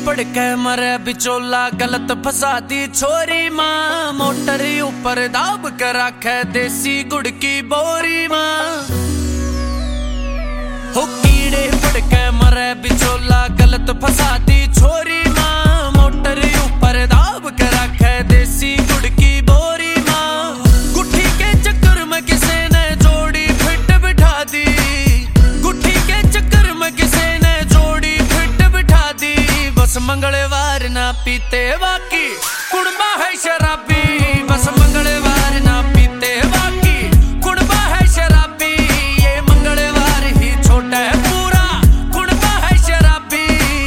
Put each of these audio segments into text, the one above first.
पड़ के मरे बिचोला गलत फसा दी छोरी माँ। मोटर ऊपर दाब कर रखे देसी गुड़ की बोरी माँ। हो कीड़े पड़ के मरे बिचोला गलत फसा दी छोरी माँ। मोटर ऊपर दाब कर रखे देसी गुड़ की बोरी माँ। गुट्ठी के चक्कर में किसी ने जोड़ी फिट बिठा दी। गुट्ठी के चक्कर में किसी ने जोड़ी फिट बिठा दी। बस मंगलवार ना पीते बाकी कुड़बा है शराबी। बस मंगलवार ना पीते बाकी कुड़बा है शराबी। ये मंगलवार ही छोटा है पूरा कुड़बा है शराबी।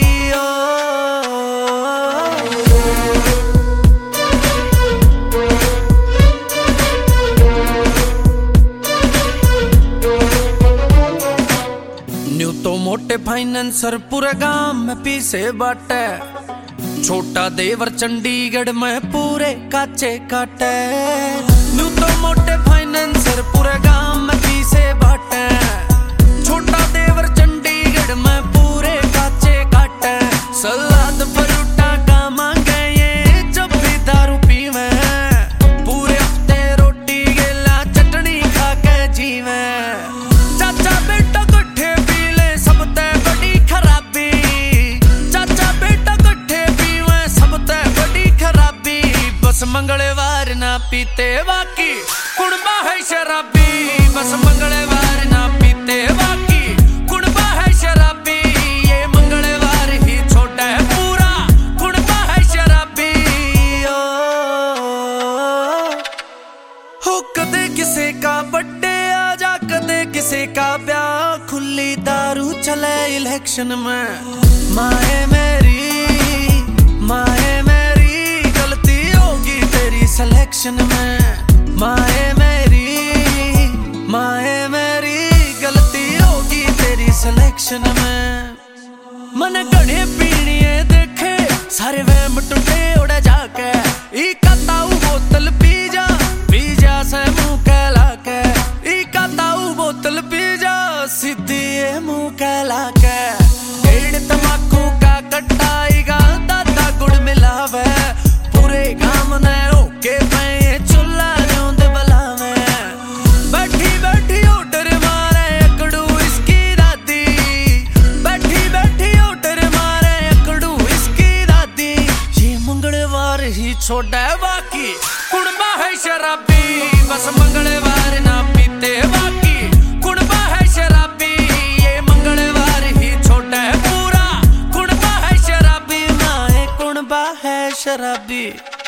न्यू तो मोटे फाइनेंसर पूरे गांव में पीसे बाटे। छोटा देवर चंडीगढ़ में पूरे काचे काटे। न्यू तो मोटे फाइनेंसर पूरे गांव में पीसे बाटे। छोटा देवर चंडीगढ़ में पूरे काचे काटे। सलाद परोटा का मांगे ये जब भी दारू पीवे। पूरे हफ्ते रोटी गेला चटनी खा के जीवे। चाचा बेटा कट्ठे पी ले सब ते बड़ी खराबी। चाचा बेटा कट्ठे पीवे सब ते बड़ी खराबी। बस मंगलवार ना पीते बाकी कुड़बा है शराबी। बस मंगलवार ना पीते बाकी कुड़बा है शराबी। ये मंगलवार ही छोटा है पूरा कुड़बा है शराबी। हो कदे किसी का बर्थडे आ जा कदे किसी का ब्याह। खुली दारू चले इलेक्शन में। माए मेरी गलती होगी तेरी सिलेक्शन में। माए मेरी गलती होगी तेरी सिलेक्शन में। मन गणे पीणिए देखे सारे वहम टूटे उड़े जाके। इका ताऊ बोतल पी जा से मुंह कहला के। इका ताऊ बोतल पी जा सीधी ये मुंह कहला के। पेड़ तमाकू का कट्टाईगा दादा गुड़ मिलावे। पूरे गांव ने ओके पे चुल्ला न्योंद बलावे। बैठी बैठी ओटर मारे अकड़ू इसकी दादी। बैठी बैठी ओटर मारे अकड़ू इसकी दादी। ये मंगलवार ही छोड़ा है बाकी कुड़बा है शराबी। बस मंगलवार ना पीते बाकी कुड़बा है शराबी। ये मंगलवार ही छोटा है पूरा कुड़बा है शराबी। माए कुड़बा है शराबी।